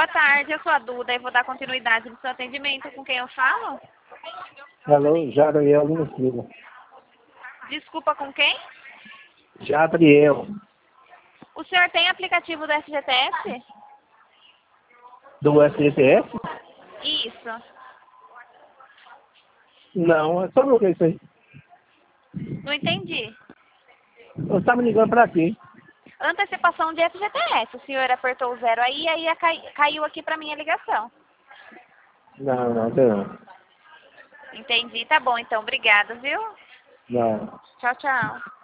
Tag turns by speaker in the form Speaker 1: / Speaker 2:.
Speaker 1: Boa tarde, eu sou a Duda e vou dar continuidade no seu atendimento. Com quem eu falo?
Speaker 2: Alô, Jadriel Lima Silva.
Speaker 1: Desculpa, com quem?
Speaker 2: Jadriel,
Speaker 1: O senhor tem aplicativo do FGTS?
Speaker 2: do SGTS?
Speaker 1: Isso.
Speaker 2: Não, é sobre o que isso aí?
Speaker 1: Não entendi.
Speaker 2: Você tá me ligando pra quê?
Speaker 1: Antecipação de FGTS. O senhor apertou o 0 aí caiu aqui pra minha ligação.
Speaker 2: Não.
Speaker 1: Entendi. Tá bom, então. Obrigada, viu?
Speaker 2: Não.
Speaker 1: Tchau, tchau.